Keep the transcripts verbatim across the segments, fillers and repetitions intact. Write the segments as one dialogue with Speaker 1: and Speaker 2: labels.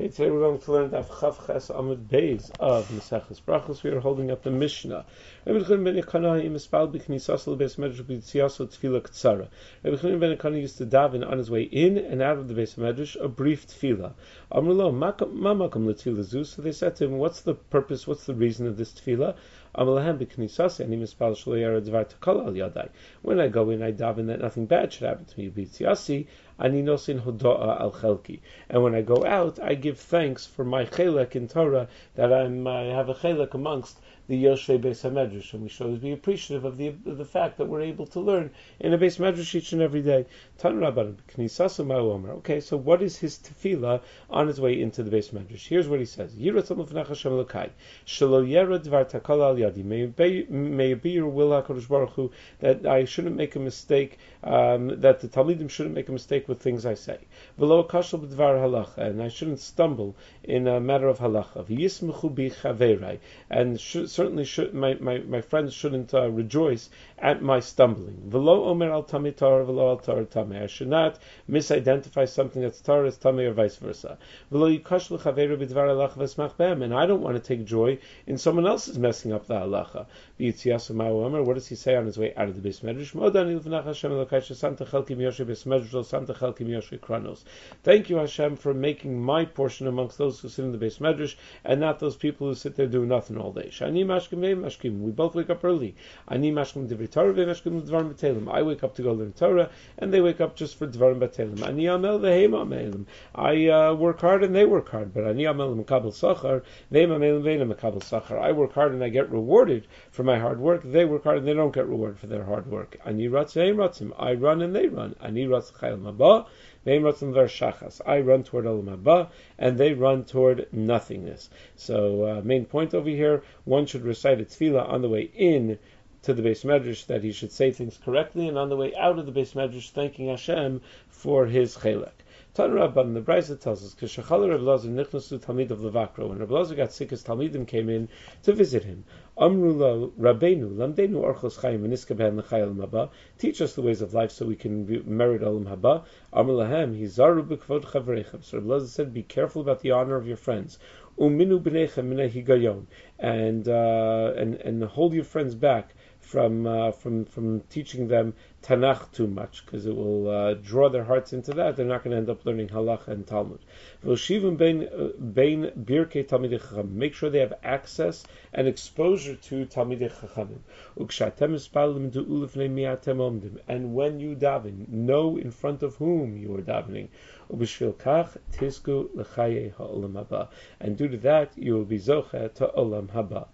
Speaker 1: Okay, today we're going to learn Daf Chav Ches Amud Beis of Maseches Brachos. We are holding up the Mishnah. Rabbi Yechanan ben Yekanah mispal b'knisas l'beis medrash b'tziyaso tefila ktsara. Rabbi Yechanan ben Yekanah used to daven on his way in and out of the beis medrash a brief tefila. Amru lo ma makom l'tefila zu. So they said to him, "What's the purpose? What's the reason of this tefila?" When I go in, I daven that nothing bad should happen to me. And when I go out, I give thanks for my chelek in Torah, that I'm, I have a chelek amongst the Yoshei Beis HaMedrash, and we should always be appreciative of the of the fact that we're able to learn in a Beis Medrash each and every day. Okay, so what is his tefillah on his way into the Beis Medrash? Here's what he says: May it be your will, HaKadosh Baruch Hu, that I shouldn't make a mistake, um, that the Talmidim shouldn't make a mistake with things I say. And I shouldn't stumble in a matter of halacha. And sh- certainly should, my, my, my friends shouldn't uh, rejoice at my stumbling. I should not misidentify something that's tar as tameh or vice versa. And I don't want to take joy in someone else's messing up the halacha. What does he say on his way out of the Beis Medrash? Thank you, Hashem, for making my portion amongst those who sit in the Beis Medrash and not those people who sit there doing nothing all day. We both wake up early. I wake up to go learn Torah, and they wake up just for Dvarim Batelim. I uh, work hard and they work hard, but I work hard and I get rewarded for my hard work. They work hard and they don't get rewarded for their hard work. I run and they run. I run toward Olam Haba, and they run toward nothingness. So, uh, main point over here: one should recite a tefillah on the way in to the Beis Medrash, that he should say things correctly, and on the way out of the Beis Medrash, thanking Hashem for his chelek. Tan Rabban, the Brisa tells us, K'shachala Reb Lazar nichnasu talmid of Levakro. When Reb Lazar got sick, his talmidim came in to visit him. Amru lo Rabbeinu lamdeinu orchos chayim v'niska b'hen l'chayim haba. Teach us the ways of life so we can merit olam haba. Amru lahem hizaru b'kvod chavreichem. So Reb Lazar said, be careful about the honor of your friends. Uminu b'neichem minei higayon, and uh, and and hold your friends back from uh, from from teaching them Tanakh too much, because it will uh, draw their hearts into that. They're not going to end up learning Halacha and Talmud. Make sure they have access and exposure to Talmidei Chachamim. And when you daven, know in front of whom you are davening. And due to that, you will be zocheh to Olam Haba.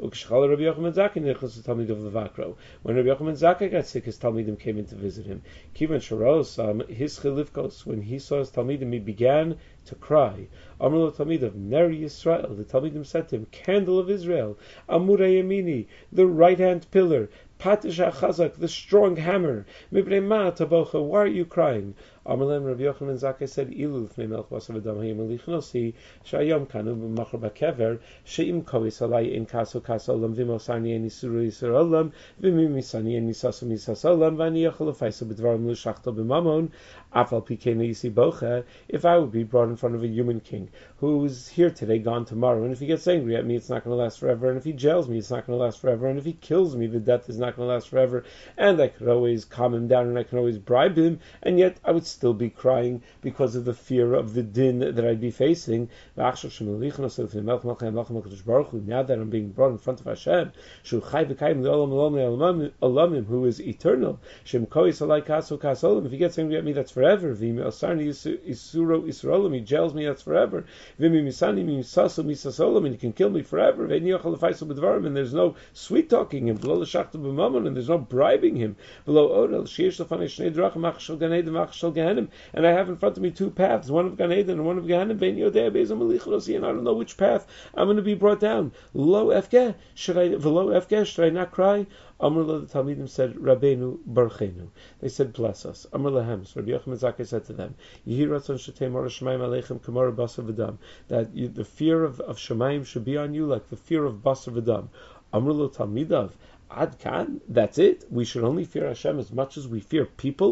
Speaker 1: When Rabbi Yochanan Zakkai got sick, his Talmidim came in to visit him. Kivan Sharos, um, his chilivkos, when he saw his Talmidim, he began to cry. Amr Talmidim, Neri Yisrael, the Talmidim said to him, Candle of Israel, Amurei Yamini, the right hand pillar, Patish HaChazak, the strong hammer, Mibrei Ma Tabocha, why are you crying? Amalem Rabbi Yochanan Zakkai said, Ilu l'fnei melech basav adam hayim alichnosi, shayom kanu b'machor b'kever, she'im kovis alay in kaso kaso olam v'mosani en isuru isur olam, v'mi misani en misasu misas olam, v'ani yochel l'faiso b'dvarim l'shachto b'mamon, afal pikei yisi bocha. If I would be brought in front of a human king who is here today, gone tomorrow, and if he gets angry at me, it's not going to last forever, and if he jails me, it's not going to last forever, and if he kills me, the death is not going to last forever, and I could always calm him down, and I can always bribe him, and yet I would still be crying because of the fear of the din that I'd be facing. Now that I'm being brought in front of Hashem, who is eternal, if he gets angry at me, that's forever. He jails me, that's forever. And he can kill me forever. And there's no sweet talking him, and there's no bribing him. And I have in front of me two paths, one of Gan Eden and one of Gehenna, and I don't know which path I'm going to be brought down. Lo efkeh, should I, v'lo efkeh, should I not cry? Amr la, the Talmidim said, Rabbeinu barchenu. They said, bless us. Amr lahem, so Rabbi Yochanan Zakkai said to them, Yehi ratzon shetei mora shemayim aleichem k'mora basar v'dam, that you, the fear of, of Shemayim should be on you like the fear of basar v'dam. Amr la Talmidav, Ad kan, that's it? We should only fear Hashem as much as we fear people?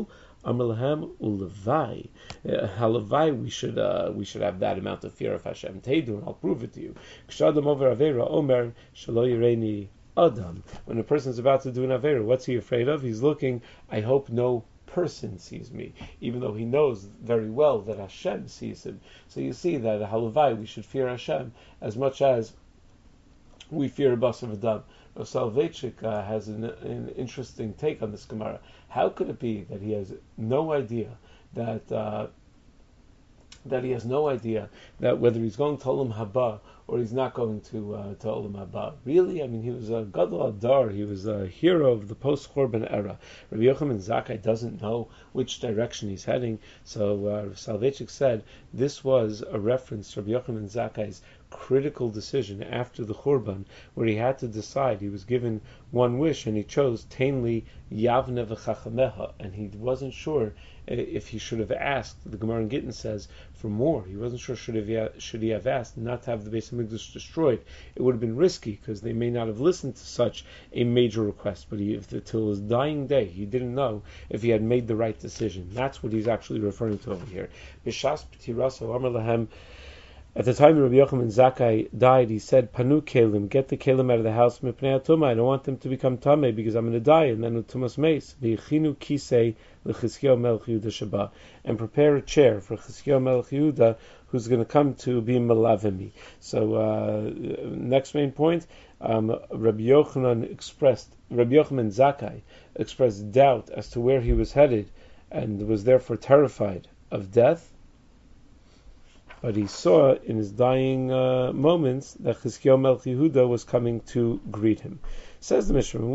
Speaker 1: Amalahem ulevai. Halavai, we should uh, we should have that amount of fear of Hashem. Teidu, and I'll prove it to you. K'shadam over avera omer shelo yireni adam. When a person is about to do an avera, what's he afraid of? He's looking. I hope no person sees me, even though he knows very well that Hashem sees him. So you see that halavai, we should fear Hashem as much as we fear Basar V'Dam. Rav Soloveitchik uh, has an, an interesting take on this Gemara. How could it be that he has no idea that uh, that he has no idea that whether he's going to Olam Haba or he's not going to uh, to Olam Haba? Really? I mean, he was a Gadol Adar. He was a hero of the post-Churban era. Rabbi Yochanan Zakkai doesn't know which direction he's heading. So uh, Rav Soloveitchik said this was a reference to Rabbi Yochanan Zakkai's critical decision after the Churban, where he had to decide. He was given one wish, and he chose Tainli Yavne v'Chachameha, and he wasn't sure if he should have asked. The Gemara in Gittin says for more. He wasn't sure should have should he have asked not to have the Beis Hamikdash destroyed. It would have been risky because they may not have listened to such a major request. But he, if the, till his dying day, he didn't know if he had made the right decision. That's what he's actually referring to over here. B'shas p'tiraso amar lahem. At the time Rabbi Yochanan Zakkai died, he said, Panu kelim, get the kelim out of the house, mipnei atuma. I don't want them to become tamei because I'm going to die, and then utumas meis. V'yichinu kisei l'Chizkiyahu melech Yehuda sheba, and prepare a chair for Chizkiyahu melech Yehuda, who's going to come to be melavemi. So, uh, next main point, um, Rabbi Yochanan expressed, Rabbi Yochanan Zakkai expressed doubt as to where he was headed, and was therefore terrified of death. But he saw in his dying uh, moments that Chizkiyahu Melech Yehuda was coming to greet him. Says the Mishnah,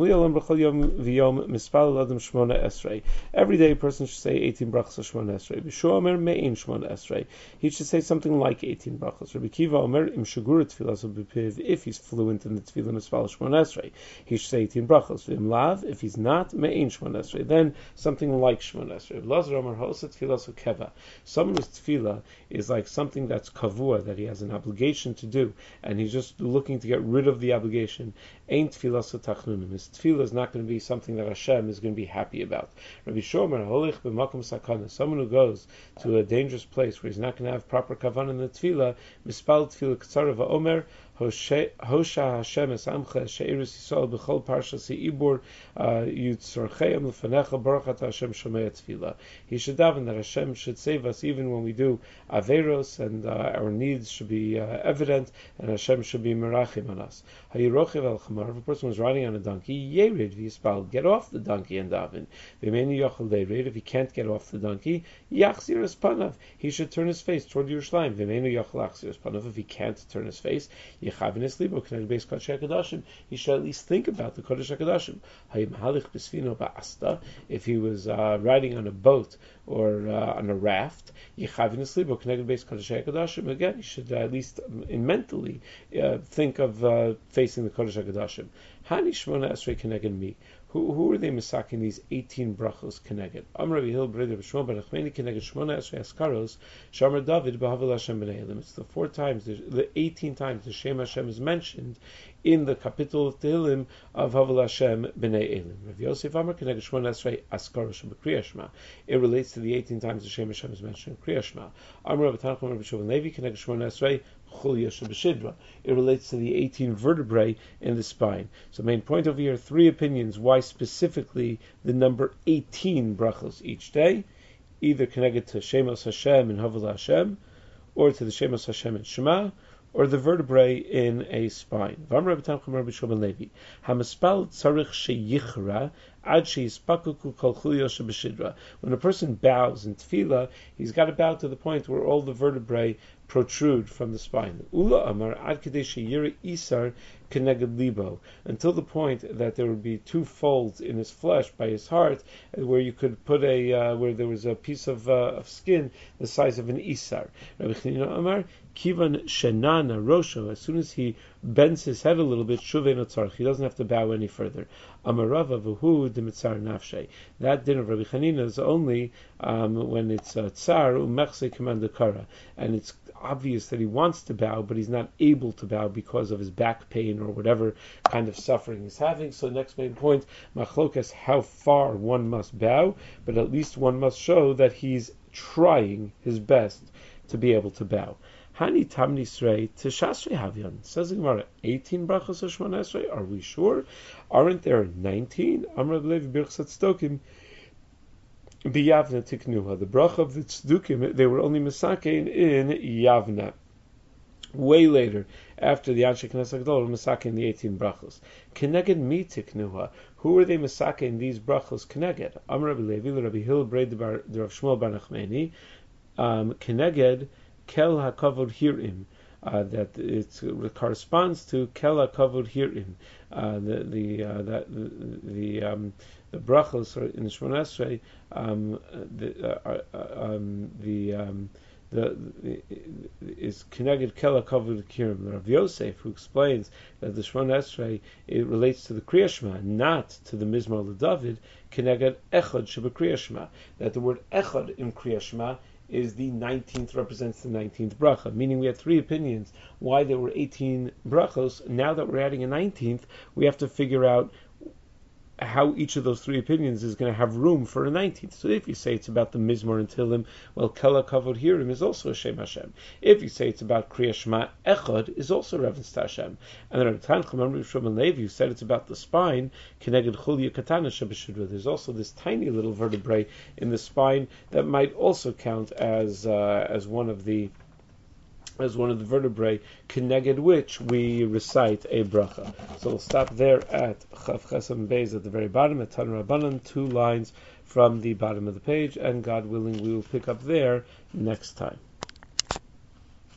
Speaker 1: every day a person should say eighteen brachos of Shemona Esrei. B'shua omer me'in Shemona Esrei. He should say something like eighteen brachos. Rabbi Kiva omer im shagura tefillah b'piv. If he's fluent in the tefillah mispal Shemona Esrei, he should say eighteen brachos. V'im lav, if he's not, me'in Shemona Esrei, then something like Shemona Esrei. Lazar omer ha'osa tefillah keva. Someone whose tefillah is like something that's kavua, that he has an obligation to do, and he's just looking to get rid of the obligation. Ain't tefillah tachnunim. His tefillah is not going to be something that Hashem is going to be happy about. Rabbi Shomer holich b'makom sakana. Someone who goes to a dangerous place where he's not going to have proper kavanah in the tefillah, mispal tefillah katzara va'omer Hosha Hashem esamcha she'irus Yisrael b'chol parshas Ibur yitzorcheim l'fanecha baruch ata Hashem shomei tefillah. He should daven that Hashem should save us even when we do averos, and uh, our needs should be uh, evident, and Hashem should be merachim on us. Hayirochev el chamar. If a person was riding on a donkey, yered v'yispal, get off the donkey and daven. V'meini yochel leired. If he can't get off the donkey, yachzir es panav. He should turn his face toward Yerushalayim. V'meini yochel achzir es panav. If he can't turn his face, he should at least think about the Kodesh HaKadoshim. If he was uh, riding on a boat or uh, on a raft, again, he should uh, at least um, mentally uh, think of uh, facing the Kodesh HaKadoshim. Hani Shemona Esrei Keneged Mi. Who, who are they masaking these eighteen brachos keneged? Amar Rabbi Hillel Breder B'Shmuel Ben Achmeni keneged Shmona Esrei Askaros Shamar David B'Havel Hashem B'nei Elim. It's the four times, the eighteen times the Shem Hashem is mentioned in the capital of Tehillim of Havel Hashem B'nei Elim. Rabbi Yosef Amar keneged Shmona Esrei Askaros B'Kriyas Shema. It relates to the eighteen times the Shem Hashem is mentioned in Kriyas Shema. Amar Rabbi Tanachum Rabbi Shimon Levi keneged Shmona Esrei. It relates to the eighteen vertebrae in the spine. So main point over here, three opinions why specifically the number eighteen brachos each day, either connected to Shemos Hashem and Havel Hashem, or to the Shemos Hashem and Shema, or the vertebrae in a spine. When a person bows in tefillah, he's got to bow to the point where all the vertebrae protrude from the spine. Until the point that there would be two folds in his flesh by his heart, where you could put a uh, where there was a piece of, uh, of skin the size of an isar. Kivan Shenana Rosho, as soon as he bends his head a little bit, Shuvei Notzarch, he doesn't have to bow any further. Amarava Vuhu David de Mitzar Nafshe. That din of Rabbi Chanina is only um, when it's uh, Tsar Umechse Command Kara, and it's obvious that he wants to bow, but he's not able to bow because of his back pain or whatever kind of suffering he's having. So next main point, machlokas, how far one must bow, but at least one must show that he's trying his best to be able to bow. Hani tamni srei to shasrei havyan. Says the Gemara, eighteen brachos of Shemona Esrei. Are we sure? Aren't there nineteen? Amar Levi birchas tzdukim. B'Yavna tiknuha. The bracha of the tzdukim, they were only misakein in Yavna. Way later, after the Anshe Knesset Gadol, were misakein the eighteen brachos. Keneged mi tiknuha. Who were they misakein these brachos? Keneged. Amar Rabbi Levi, Rabbi Hillel, Brei de Rav Shmuel bar Nachmani. Keneged kel hakavod hirim. Uh, that it's, it corresponds to kel hakavod hirim. Uh, the the uh, that the, the um, the brachos in the Shemona Esrei, um, the uh, uh, um, the um, the, the is connected kela kavod kirim. The Rav Yosef, who explains that the Shemona Esrei it relates to the Kriya Shema, not to the Mizmor LeDavid. Connected echad sheba Kriya Shema. That the word echad in Kriya Shema is the nineteenth, represents the nineteenth bracha, meaning we had three opinions why there were eighteen brachos. Now that we're adding a nineteenth, we have to figure out how each of those three opinions is going to have room for a nineteenth. So if you say it's about the Mizmor and Tilim, well, Kela Kavod Hirim is also a Shem Hashem. If you say it's about Kriya Shema, Echad is also reference to Hashem. And then Rabbi Tanchum, Rabbi Shimon Levi, who said it's about the spine, Keneged Chulya Katana Shebeshudra. There's also this tiny little vertebrae in the spine that might also count as uh, as one of the as one of the vertebrae, connected which we recite a bracha. So we'll stop there at Chav Chesam Beis at the very bottom, at Tan Rabbanan, two lines from the bottom of the page, and God willing, we will pick up there next time.